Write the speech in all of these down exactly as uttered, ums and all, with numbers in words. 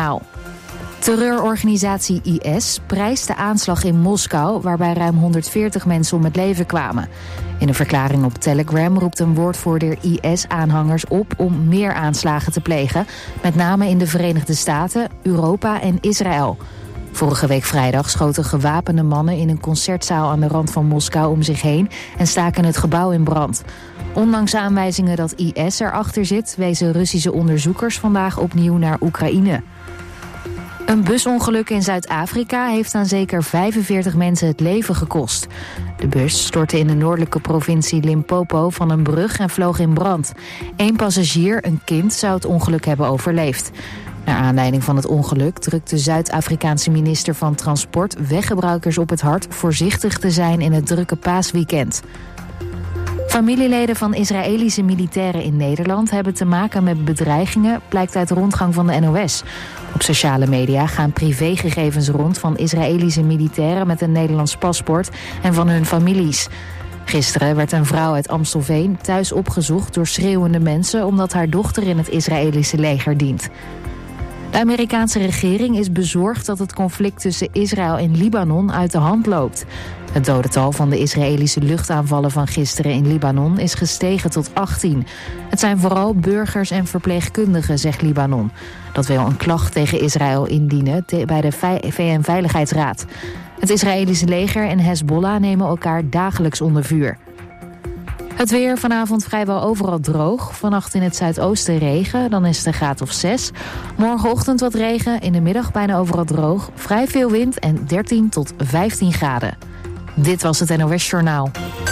Journaal. Terreurorganisatie I S prijst de aanslag in Moskou, waarbij ruim honderdveertig mensen om het leven kwamen. In een verklaring op Telegram roept een woordvoerder I S-aanhangers op om meer aanslagen te plegen, met name in de Verenigde Staten, Europa en Israël. Vorige week vrijdag schoten gewapende mannen in een concertzaal aan de rand van Moskou om zich heen en staken het gebouw in brand. Ondanks aanwijzingen dat I S erachter zit, wezen Russische onderzoekers vandaag opnieuw naar Oekraïne. Een busongeluk in Zuid-Afrika heeft aan zeker vijfenveertig mensen het leven gekost. De bus stortte in de noordelijke provincie Limpopo van een brug en vloog in brand. Eén passagier, een kind, zou het ongeluk hebben overleefd. Naar aanleiding van het ongeluk drukt de Zuid-Afrikaanse minister van Transport weggebruikers op het hart voorzichtig te zijn in het drukke paasweekend. Familieleden van Israëlische militairen in Nederland hebben te maken met bedreigingen, blijkt uit de rondgang van de N O S. Op sociale media gaan privégegevens rond van Israëlische militairen met een Nederlands paspoort en van hun families. Gisteren werd een vrouw uit Amstelveen thuis opgezocht door schreeuwende mensen omdat haar dochter in het Israëlische leger dient. De Amerikaanse regering is bezorgd dat het conflict tussen Israël en Libanon uit de hand loopt. Het dodental van de Israëlische luchtaanvallen van gisteren in Libanon is gestegen tot achttien. Het zijn vooral burgers en verpleegkundigen, zegt Libanon. Dat wil een klacht tegen Israël indienen bij de V N-veiligheidsraad. Het Israëlische leger en Hezbollah nemen elkaar dagelijks onder vuur. Het weer vanavond vrijwel overal droog. Vannacht in het zuidoosten regen, dan is het een graad of zes. Morgenochtend wat regen, in de middag bijna overal droog. Vrij veel wind en dertien tot vijftien graden. Dit was het N O S Journaal.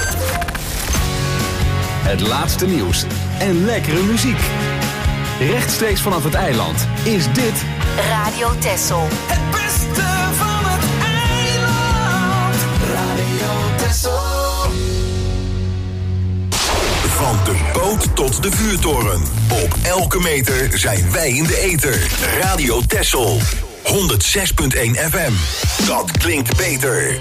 Het laatste nieuws en lekkere muziek. Rechtstreeks vanaf het eiland is dit Radio Texel. Het beste van het eiland. Radio Texel. Van de boot tot de vuurtoren. Op elke meter zijn wij in de ether. Radio Texel. honderdzes komma één F M. Dat klinkt beter.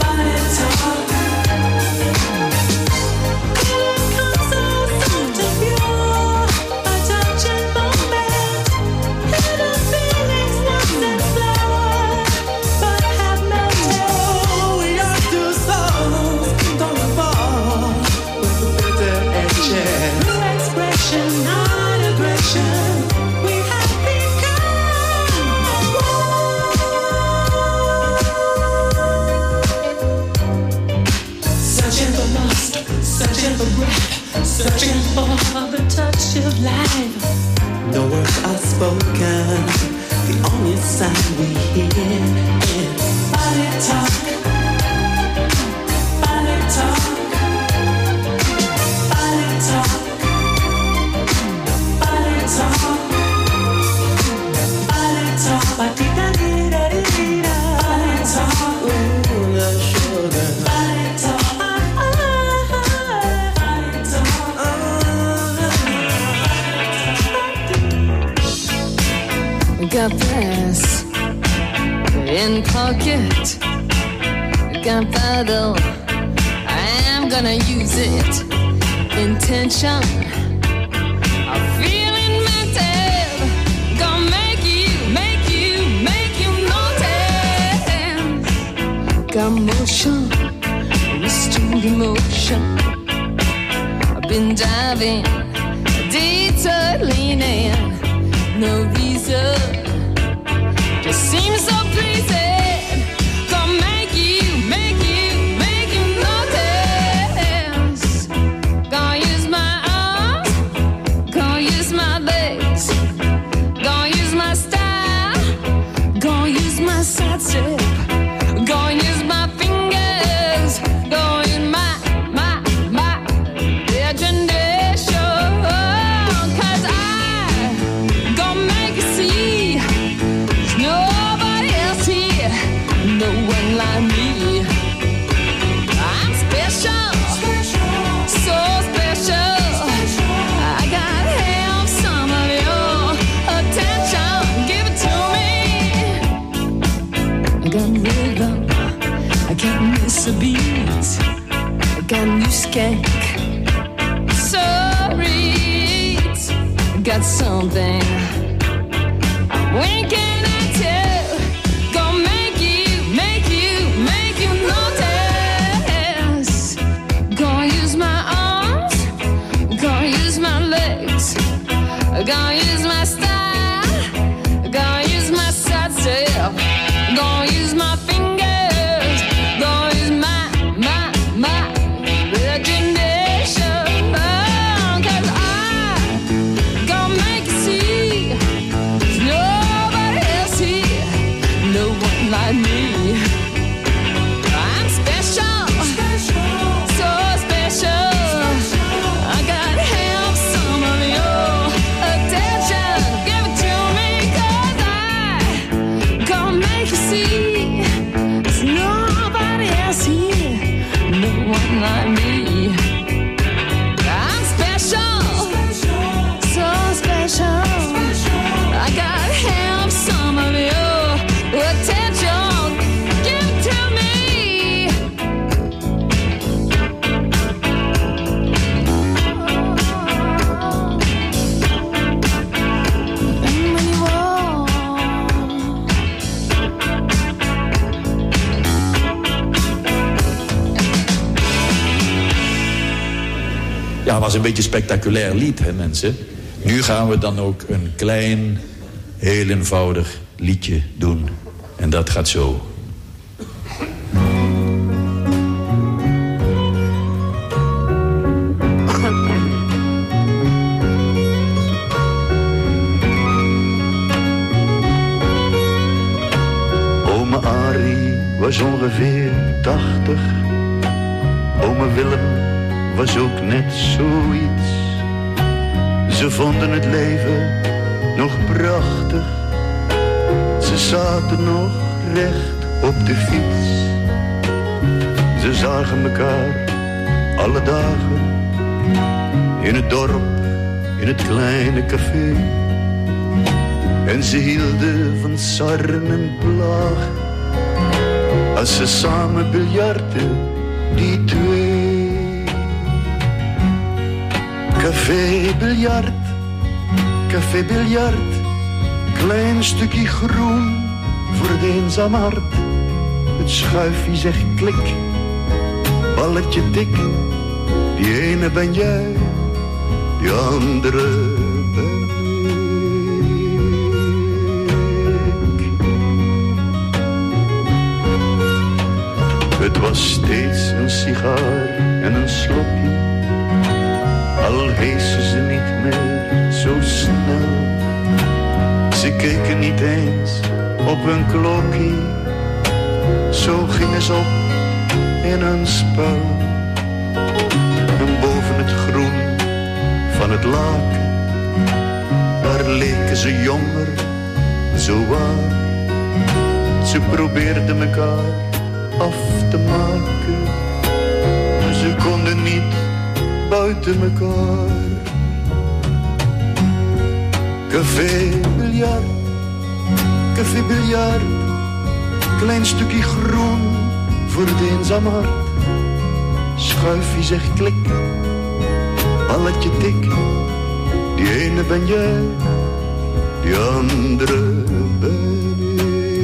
Come so soft and pure. sound we hear. Body talk, body talk, body talk, body talk, body talk, body talk, ooh, the sugar. Body talk, body talk. Got this in pocket, gunpowder, I'm gonna use it. Intention of feeling mental, gonna make you, make you, make you notice. Got motion, restored emotion. I've been diving, detailing, no reason. Just seems so pleasing. Gonna make you, make you, make you notice. Gonna use my arms, gonna use my legs, gonna use my style, gonna use my side step, gonna use my fingers, gonna use my, my, my imagination. Cause I gonna make you see. Nobody else here, no one like me. I'm special, so special. I gotta have some of your attention. Give it to me. I got rhythm, I can't miss a beat. I got new skank, sorry, I got something. When can I tell? Gonna make you, make you, make you notice. Gonna use my arms, gonna use my legs, gonna use my style, gonna use my side step, gonna use my fingers, gonna use my, my, my imagination. Cause I gonna make you see. Nobody else here, no one like me. I'm special, so special. I gotta have some of your attention. Give it to me, cause I gonna make you see. There's nobody else here, no one like me. I'm special, so special. I gotta have some of your attention. Give it to me. And when you walk, Ja, het was een beetje een spectaculair lied, hè mensen. Nu gaan we dan ook een klein, heel eenvoudig liedje doen. En dat gaat zo. Ome Arie was ongeveer tachtig. Ome Willem was ook net zoiets. Ze vonden het leven nog prachtig. Ze zaten nog recht op de fiets. Ze zagen elkaar alle dagen. In het dorp, in het kleine café. En ze hielden van sarren en plagen. Als ze samen biljarten, die twee. Café biljart, café biljart. Klein stukje groen voor het eenzame hart. Het schuifje zegt klik, balletje tik. Die ene ben jij, die andere ben ik. Het was steeds een sigaar en een slokje. Al heesten ze niet meer zo snel. Ze keken niet eens op hun klokkie. Zo gingen ze op in hun spel. En boven het groen van het laken, daar leken ze jonger, zo waar. Ze probeerden mekaar af te maken, maar ze konden niet buiten mekaar. Café, biljart, café, biljart, klein stukje groen voor het eenzaam hart. Schuifje zegt klik, balletje tik, die ene ben jij, die andere ben ik.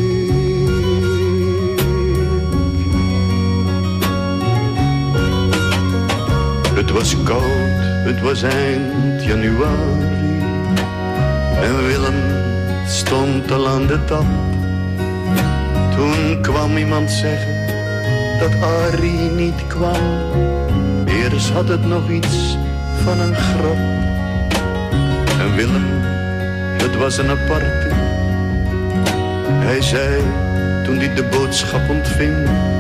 Het was koud, het was eind januari en Willem stond al aan de tap. Toen kwam iemand zeggen dat Arie niet kwam. Eerst had het nog iets van een grap. En Willem, het was een aparte. Hij zei toen hij de boodschap ontving: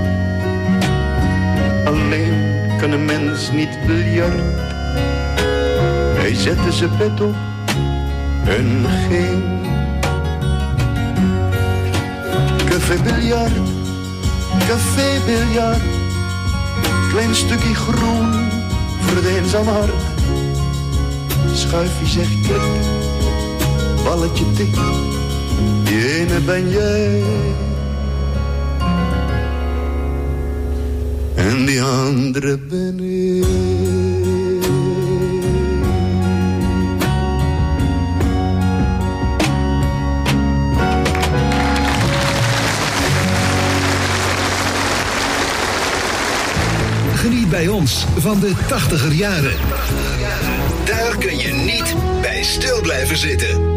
alleen kan een mens niet biljart. Hij zette zijn pet op en ging. Café biljart, café biljart, klein stukje groen voor het eenzaam hart. Schuifje zegt klik, balletje tik, die ene ben jij en die andere ben ik. Geniet bij ons van de tachtiger jaren. Daar kun je niet bij stil blijven zitten.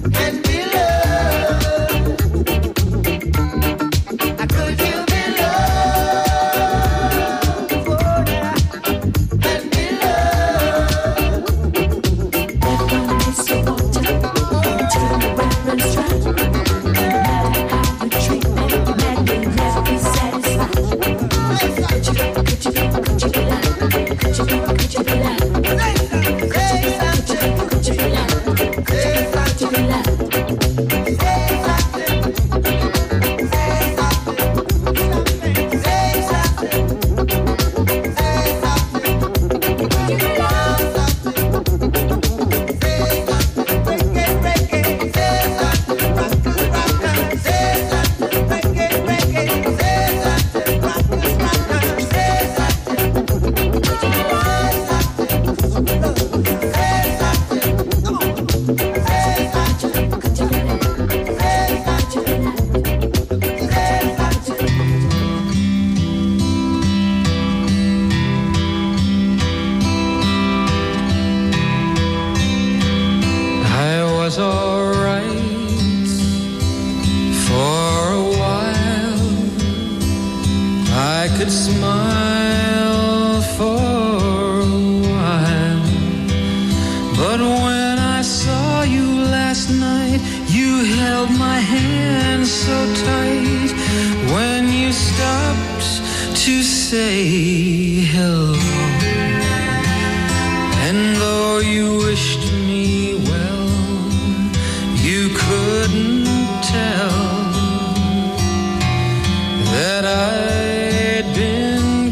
Could you be loved? I could smile for a while, but when I saw you last night, you held my hand so tight. When you stopped to say hello, and though you wished me well, you couldn't tell that I'd been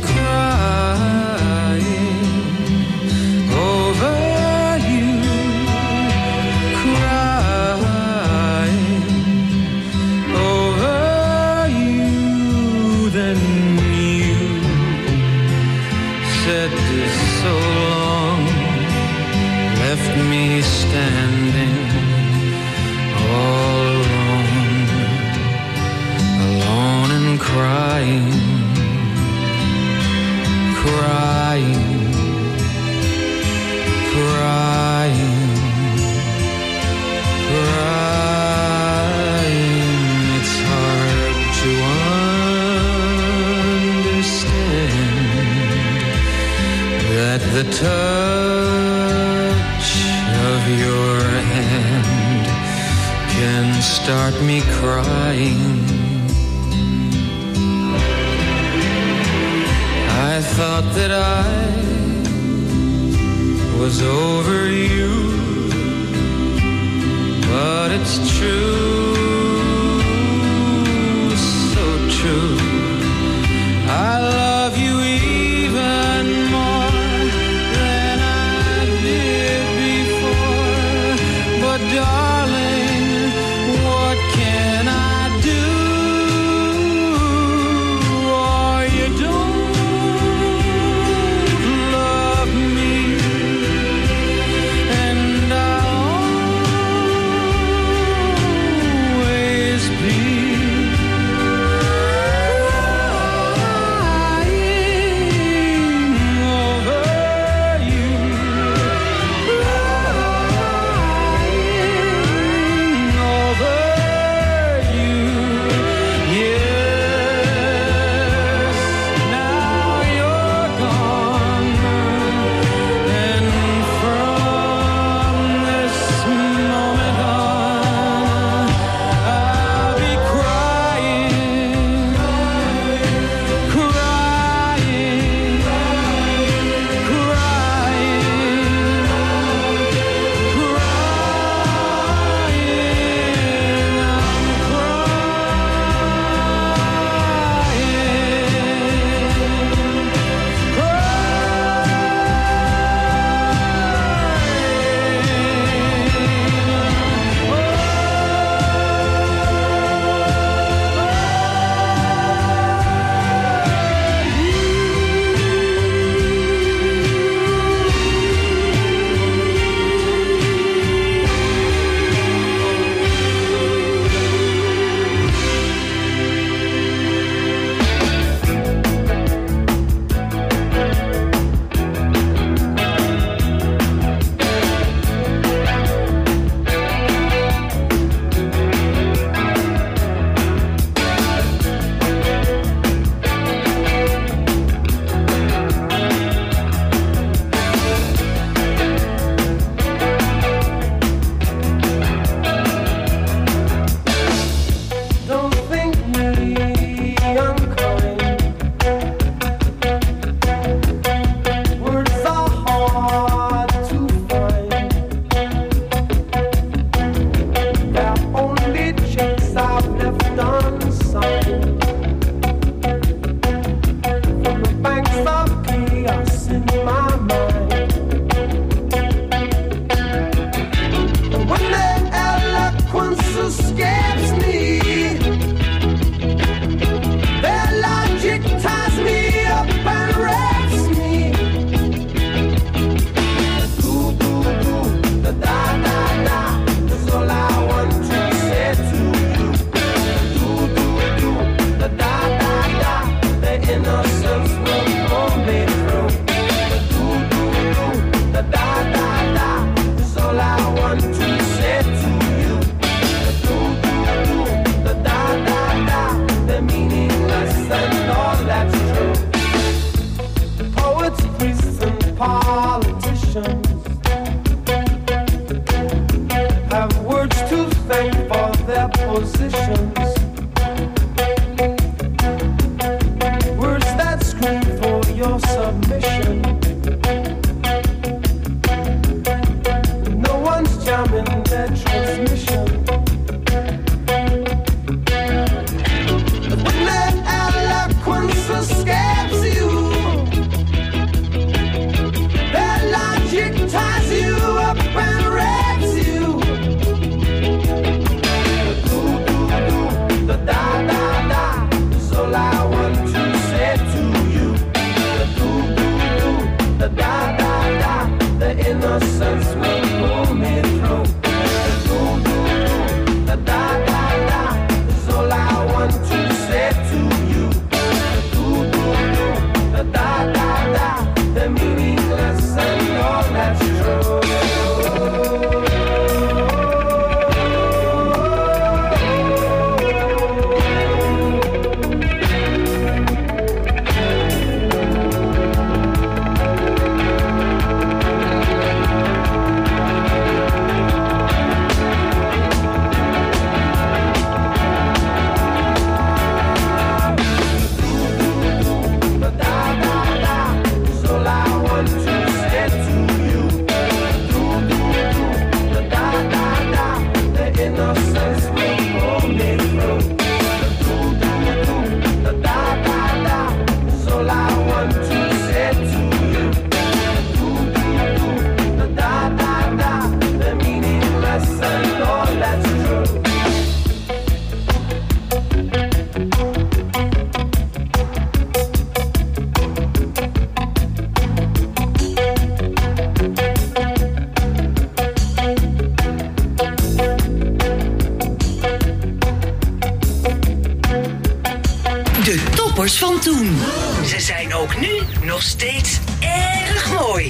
crying over you, crying over you. Then you said this so long, left me standing all alone, alone and crying, crying, crying, crying. It's hard to understand that the touch of your hand can start me crying. I thought that I was over you, but it's true, so true. I love you even more than I did before, but darling, what can I do? Oh, you don't love me, and I'll toen. Ze zijn ook nu nog steeds erg mooi.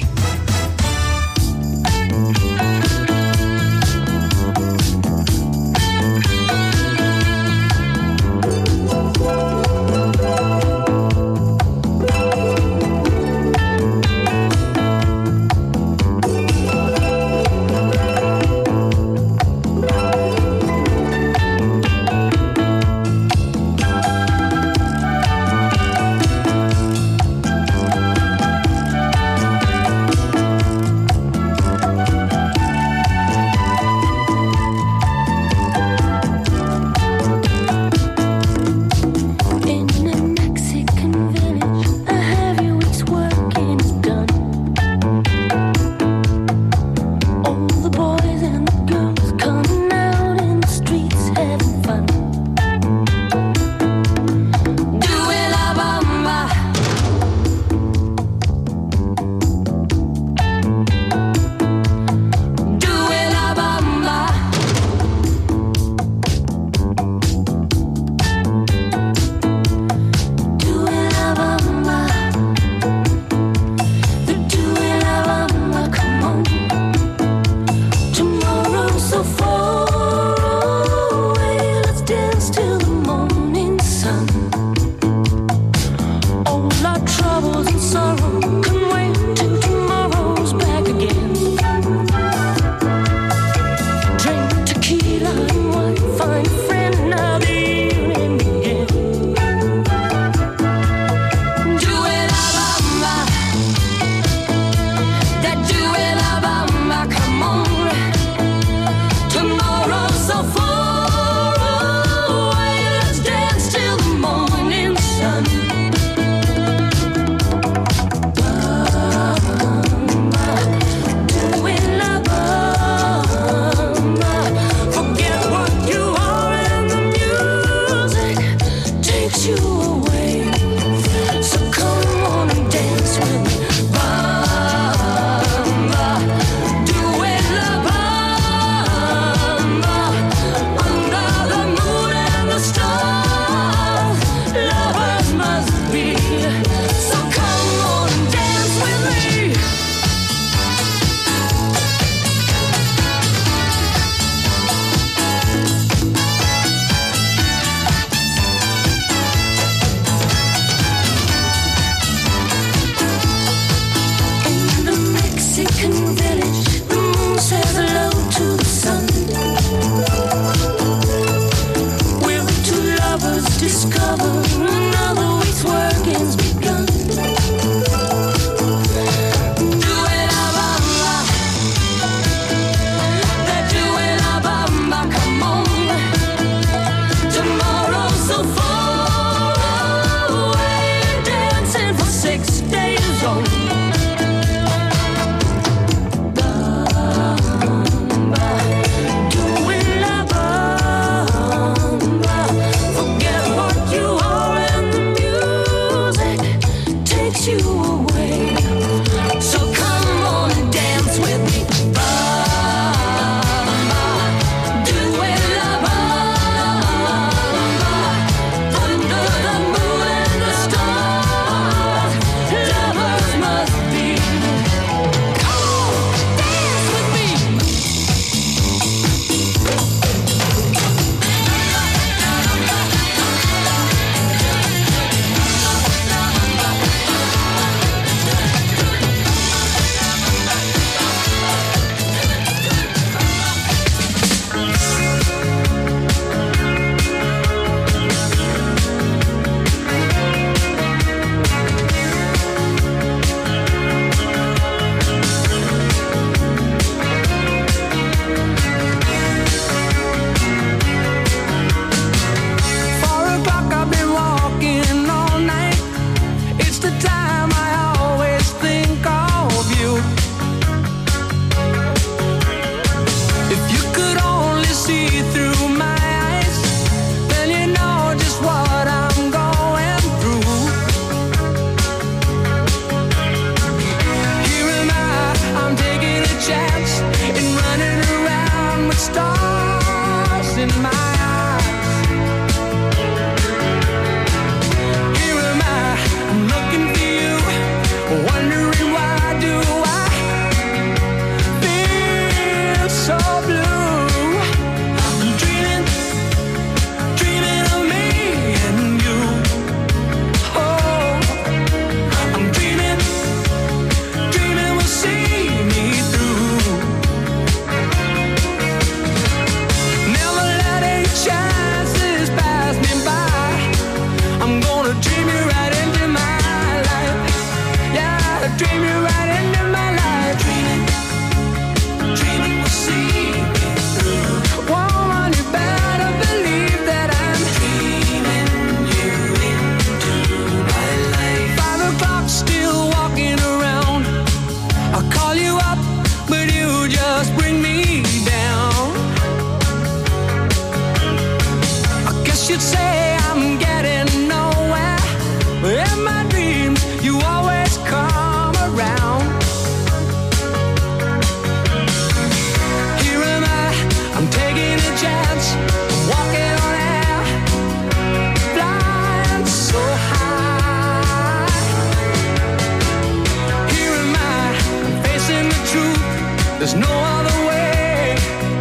There's no other way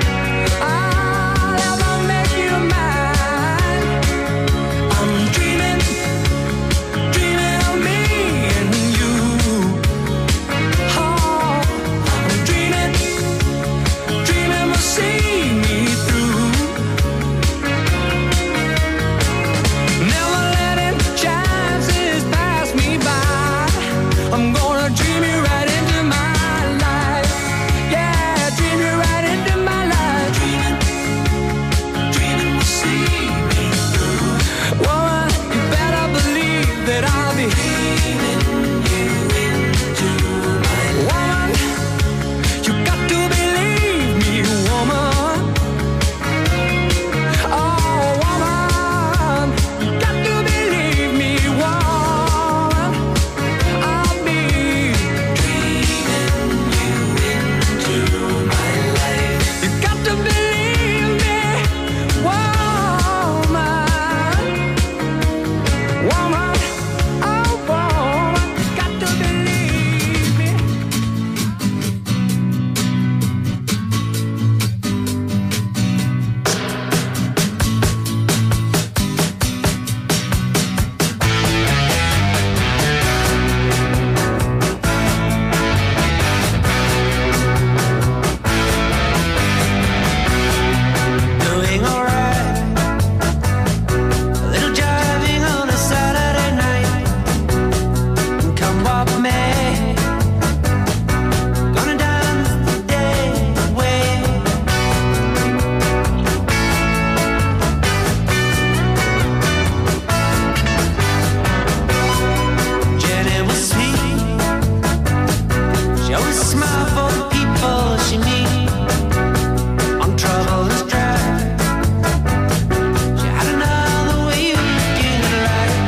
I'll ever make you mine. I'm dreaming, dreaming of me and you. Oh, I'm dreaming, dreaming will see me through. Never letting chances pass me by. I'm gonna dream you right into my life. Yeah, dream you right into my life. Dreaming, dreaming will see me through. Woman, you better believe that I'll be dreaming you into my life. Woman, you got to believe me, woman. Oh, woman, you got to believe me, woman. I'll be dreaming you into my life. You got to believe me, woman. Woman, oh woman, you got to believe me. Doing alright. A little driving on a Saturday night. Come walk with me. Gonna dance the day away. Jenny was sweet. She always smiled for the people she meet. On troubled drive. She had another way of looking at life.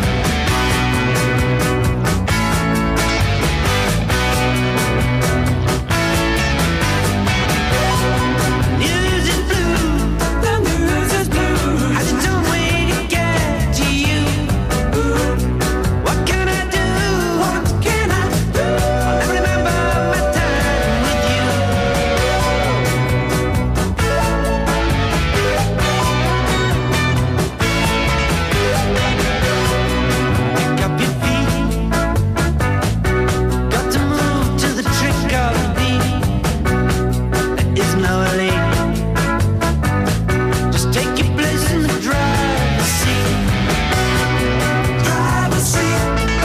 News is blue, the news is blue. I just don't wait to get to you. What can I do? What can I do? I'll never remember my time with you. Pick up your feet. Got to move to the trick of the beat. There is no late. Just take your place in the driver's seat. Driver's seat.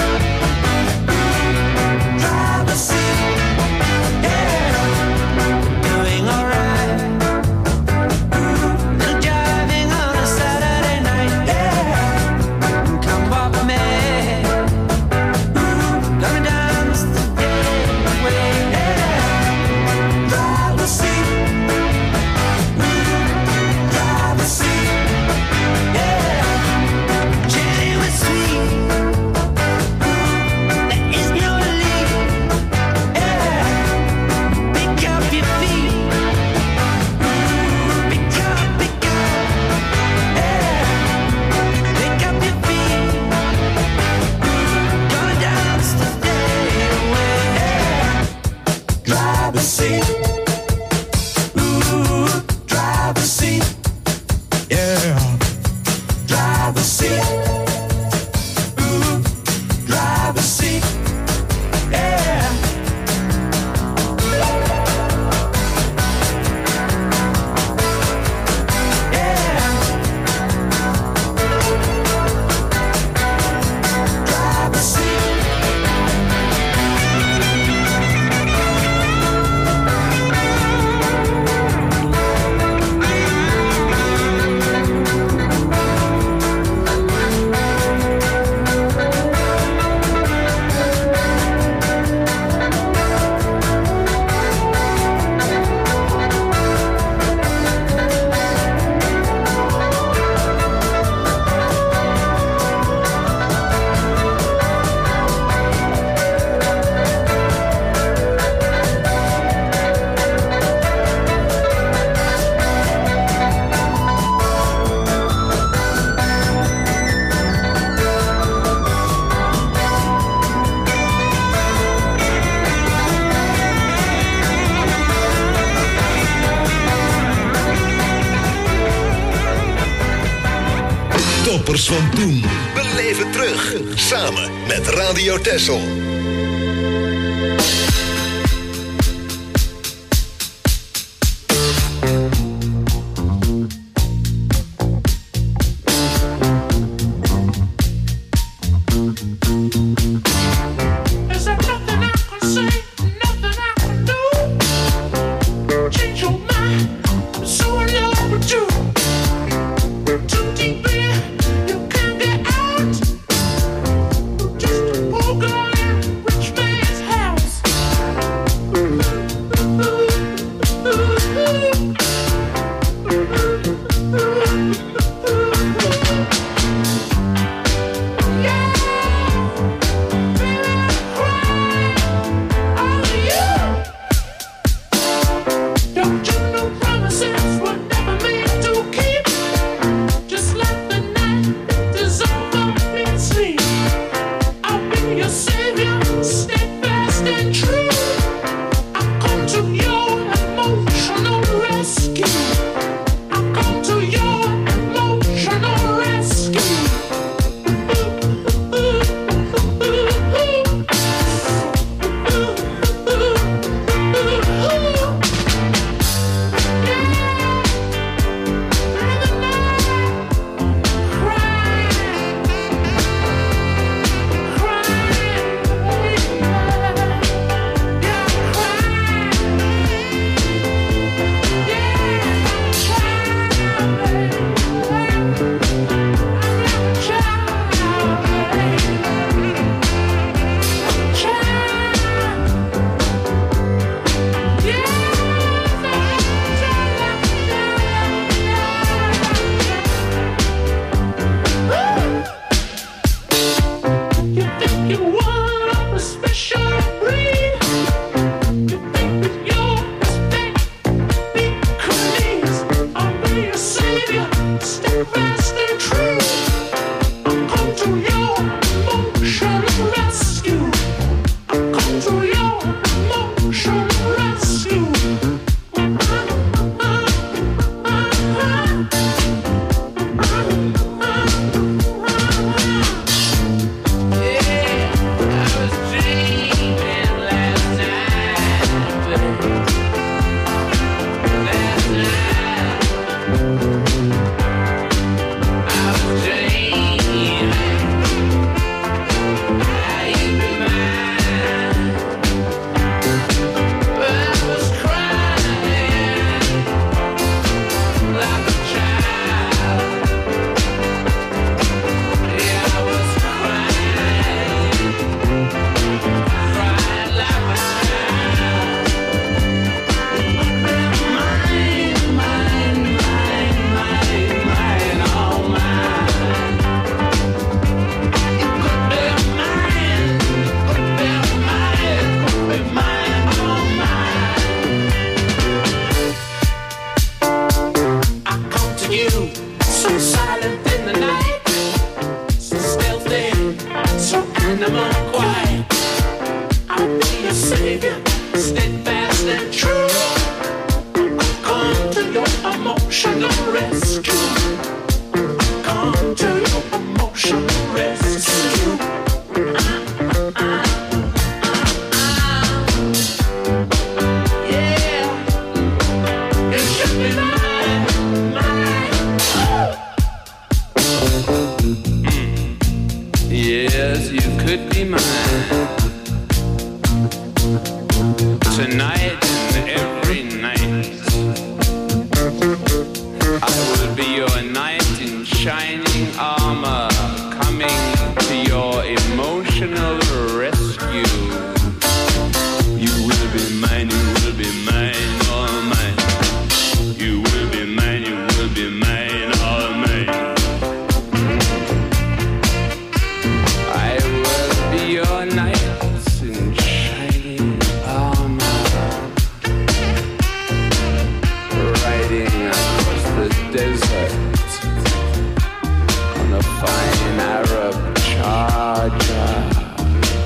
Driver's seat. Yeah. Doing alright. Little driving on a Saturday night. Yeah. Come walk with me. Gonna dance the day away. Yeah. Driver's seat. Driver's seat. Yeah. Jenny was sweet. There is no lead. Yeah. Pick up your feet. Pick up, pick up. Yeah. Pick up your feet. Gonna dance the day away. Yeah. Driver's seat. Ooh, driver's seat. Yeah. Driver's seat. Ooh, driver's seat. Yeah. Yeah. Driver's seat. toppers van toen. Beleef het terug, samen met Radio Texel. On a fine Arab charger.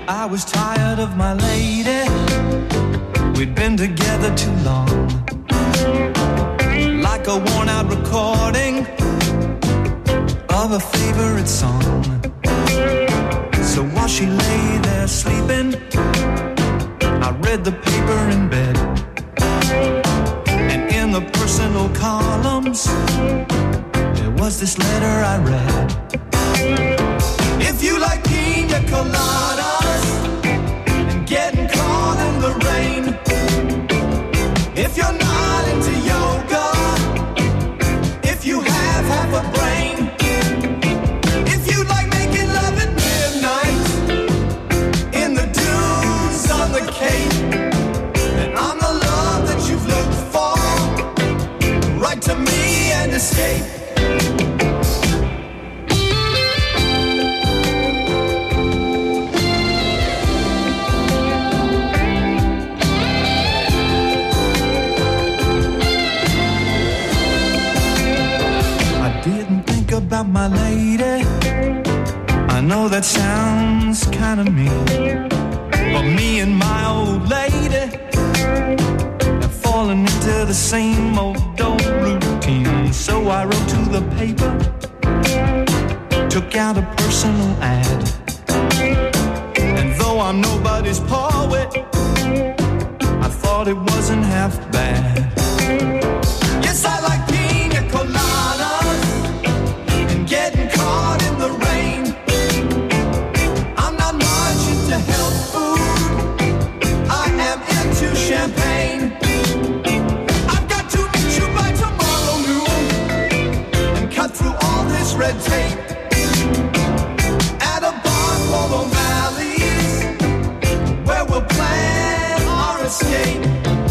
I was tired of my lady. We'd been together too long. Like a worn-out recording of a favorite song. So while she lay there sleeping, I read the paper in bed. And in the personal columns, there was this letter I read. If you like pina coladas and getting caught in the rain, if you're not into yoga, if you have half a brain, if you like making love at midnight in the dunes on the Cape, then I'm the love that you've looked for. Write to me and escape. About my lady, I know that sounds kind of mean, but me and my old lady have fallen into the same old old routine. So I wrote to the paper, took out a personal ad, and though I'm nobody's poet, I thought it wasn't half bad. Yes, I like pina coladas, getting caught in the rain. I'm not much into health food, I am into champagne. I've got to meet you by tomorrow noon and cut through all this red tape at a bar called O'Malley's, where we'll plan our escape.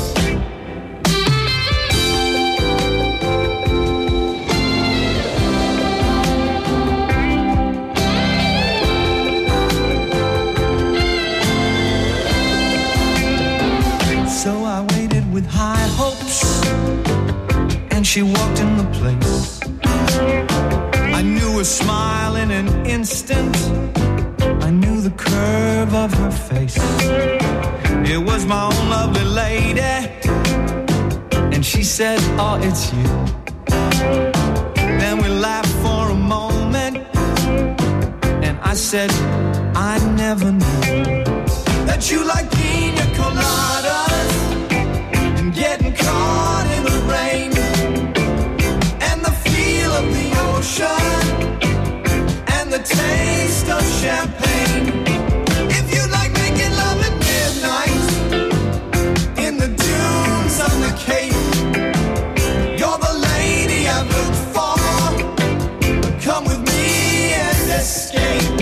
With high hopes, and she walked in the place. I knew her smile in an instant, I knew the curve of her face. It was my own lovely lady, and she said, oh, it's you. Then we laughed for a moment, and I said, I never knew that you like pina coladas, getting caught in the rain, and the feel of the ocean, and the taste of champagne. If you like making love at midnight in the dunes on the Cape, you're the lady I've looked for. Come with me and escape.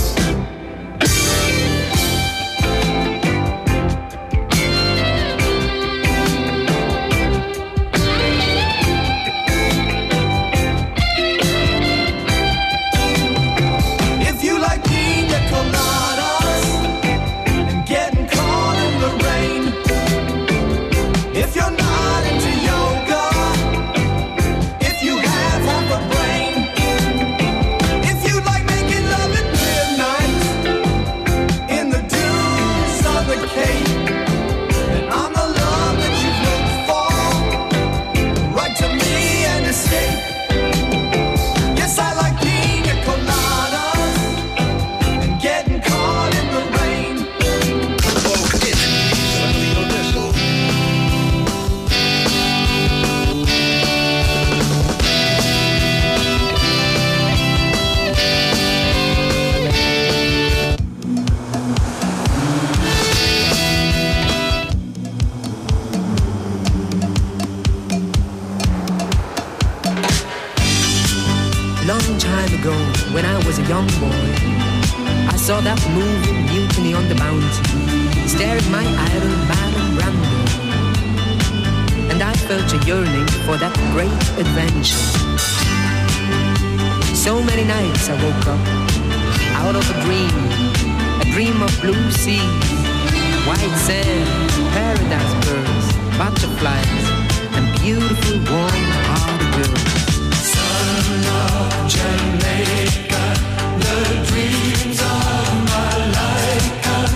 Saw that movie, Mutiny on the Bounty, staring my idol, Marlon Brando, and I felt a yearning for that great adventure. So many nights I woke up out of a dream, a dream of blue seas, white sand, paradise birds, butterflies, and beautiful warm-hearted girls. Son of Jamaica, the dreams of my life come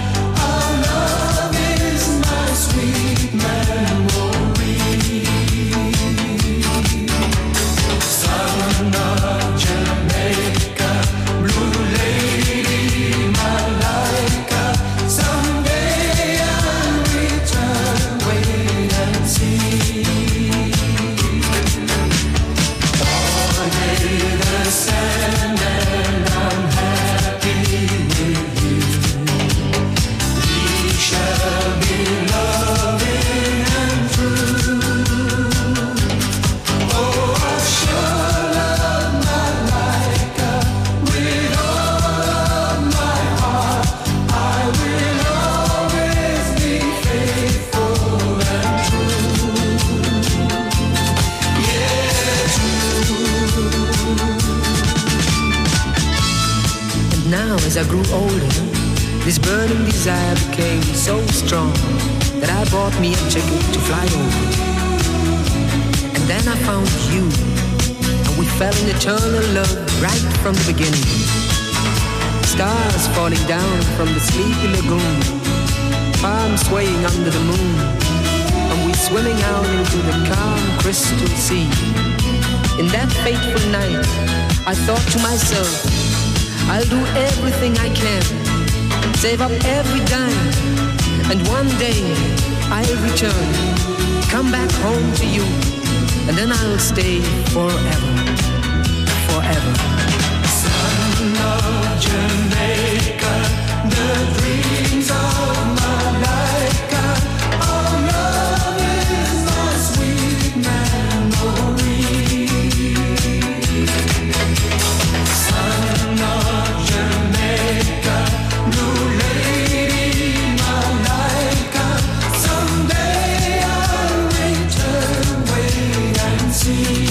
I grew older, this burning desire became so strong that I bought me a ticket to fly over. And then I found you, and we fell in eternal love right from the beginning. Stars falling down from the sleepy lagoon, palms swaying under the moon, and we swimming out into the calm crystal sea. In that fateful night, I thought to myself, I'll do everything I can, save up every dime, and one day I'll return, come back home to you, and then I'll stay forever, forever. Son of Jamaica, the dreams of Malaika, our love is my sweet memory. Son of Jamaica, blue lady Malaika, someday I'll return, wait and see.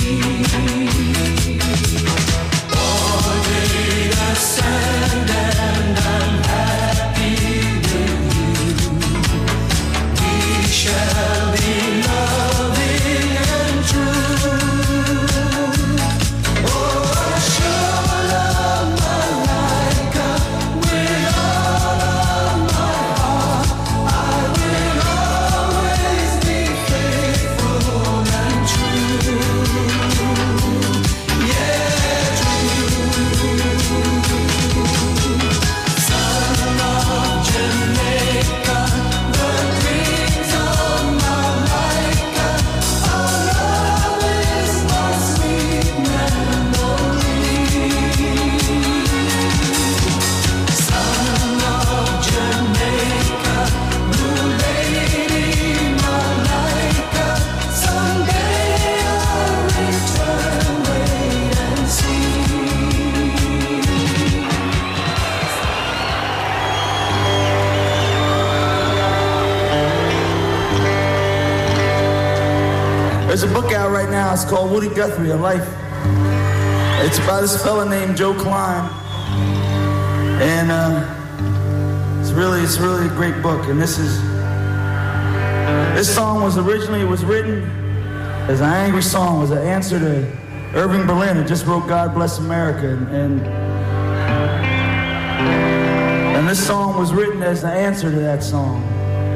Sand and I'm happy with you. We shall be loving and true. Oh, I shall love Malaika with all of my heart. I will always be faithful and true. Yeah, true. There's a book out right now. It's called Woody Guthrie, A Life. It's by this fella named Joe Klein, and uh, it's really, it's really a great book. And this is, this song was originally it was written as an angry song, was an answer to Irving Berlin, who just wrote "God Bless America," and and, and this song was written as an answer to that song.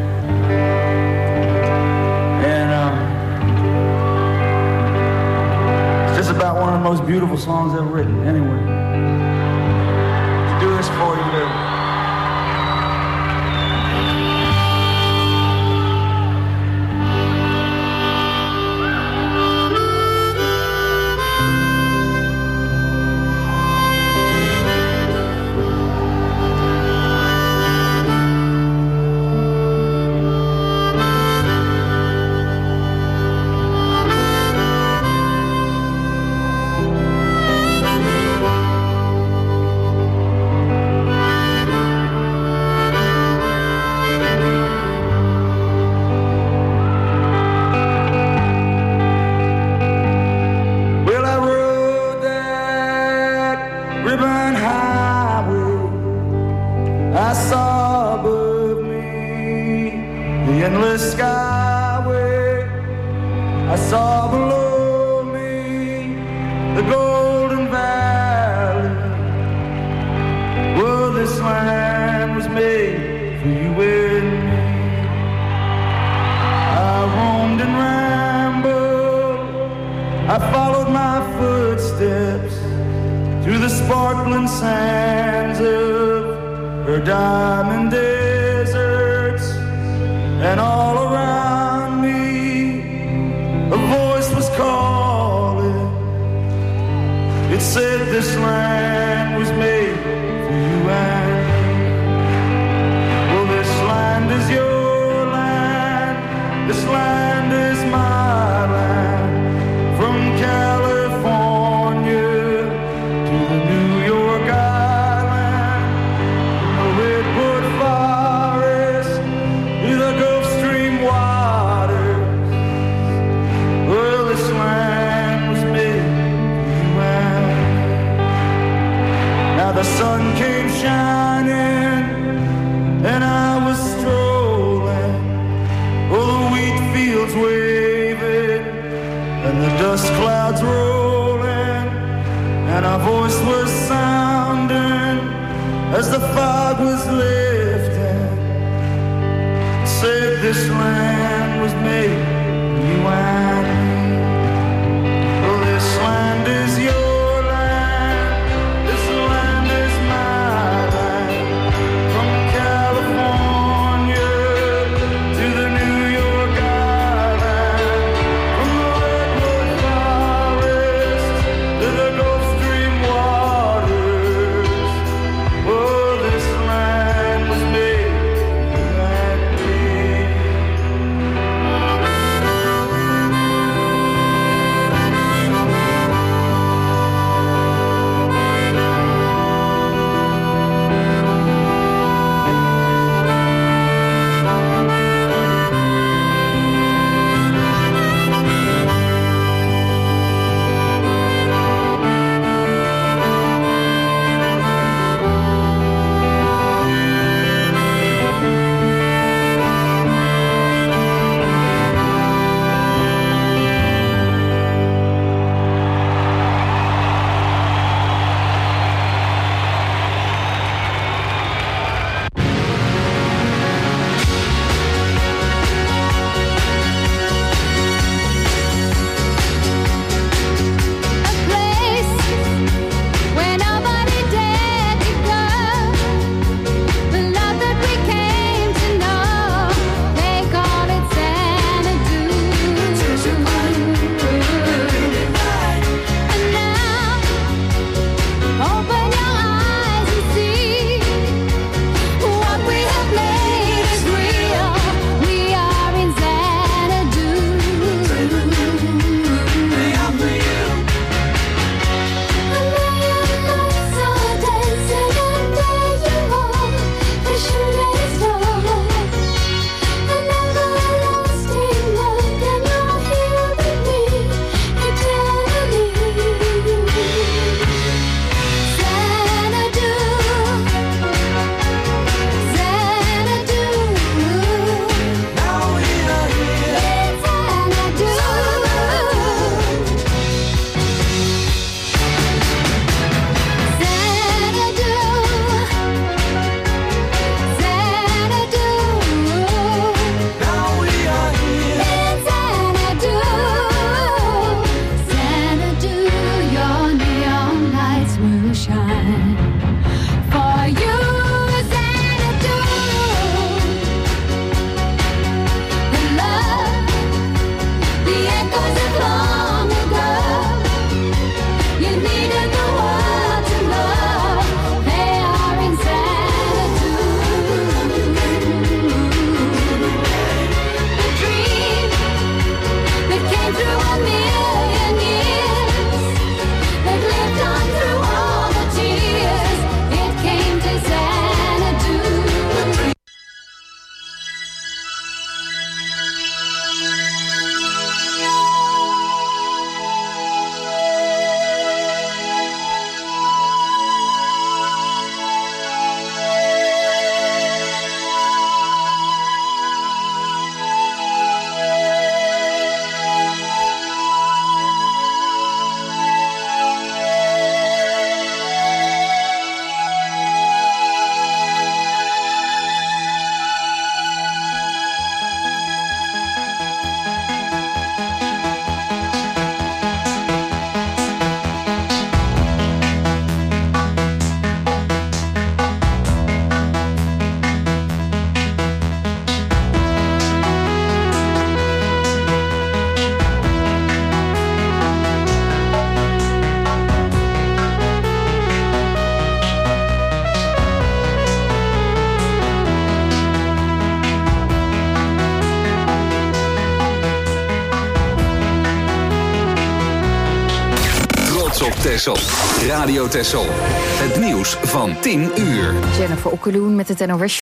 About one of the most beautiful songs ever written. Anyway, to do this for you, baby. lifted, said this land was made for you and me. Well, this land is your land, this land is my land. From California to the New York Island, from the redwood forest to the Gulf Stream waters. Oh, this land was made for you and me. Where nobody dared to go, the love that we came to know, they call it Xanadu. And now, open your eyes and see what we have made is real. We are in Xanadu. They are for you. Texel. Radio Texel. Het nieuws van tien uur. Jennifer Okkeloen met het N O S